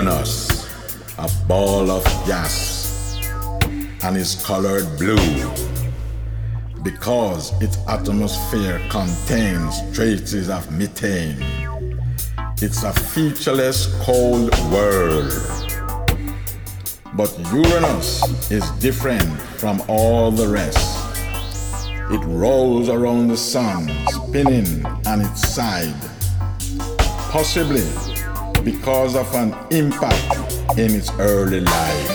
Uranus, a ball of gas, and is colored blue because its atmosphere contains traces of methane. It's a featureless cold world. But Uranus is different from all the rest. It rolls around the sun, spinning on its side, possibly because of an impact in its early life.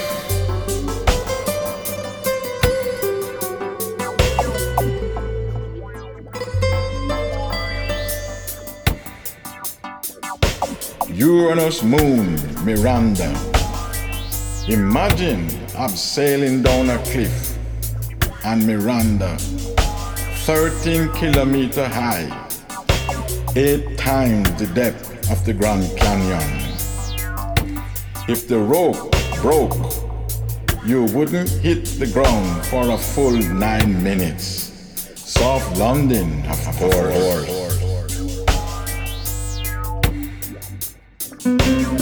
Uranus moon, Miranda. Imagine abseiling down a cliff and Miranda, 13 kilometers high, 8 times the depth of the Grand Canyon. If the rope broke, you wouldn't hit the ground for a full 9 minutes. Soft landing, of course.